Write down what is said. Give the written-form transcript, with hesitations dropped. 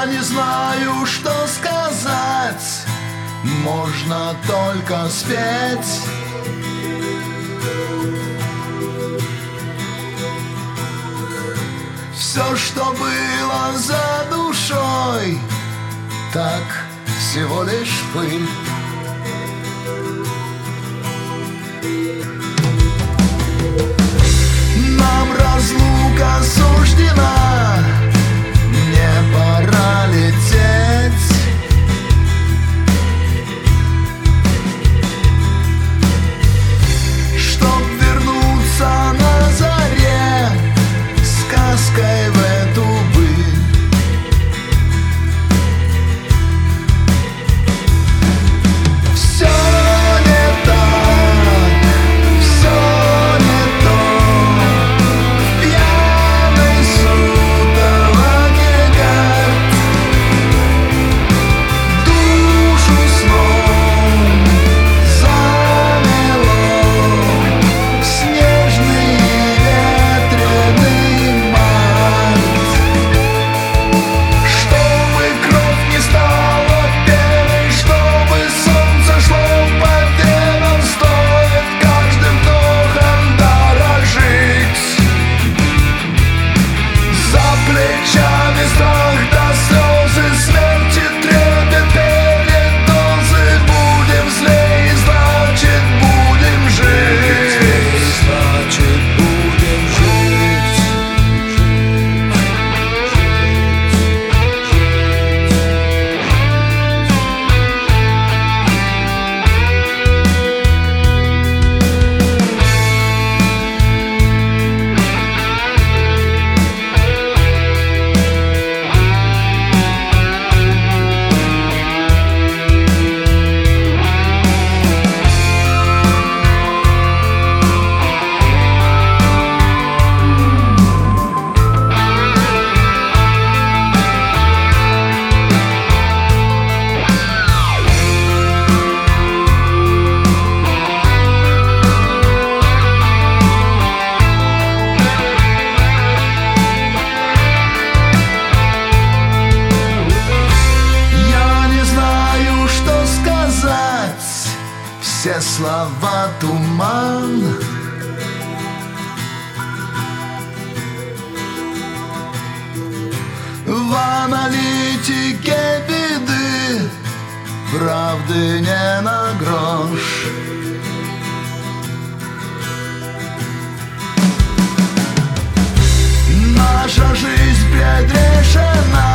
не знаю, что сказать, можно только спеть. Все, что было за душой, так всего лишь пыль. Нам разлука суждена, мне пора лететь. Чтоб вернуться на заре сказкой в эту быль. Все не так, все не то. В пьяной сутолоке карт душу сном замело в снежный ветреный март. Чтобы кровь не стала пеной, чтобы солнце шло по венам, стоит каждым вдохом дорожить. За плечами страх до слезы смерти, трепет перед дозы. Будем злей, значит будем жить. Значит будем жить. Я не знаю, что сказать, все слова туман. В аналитике беды правды не на грош. Наша жизнь предрешена.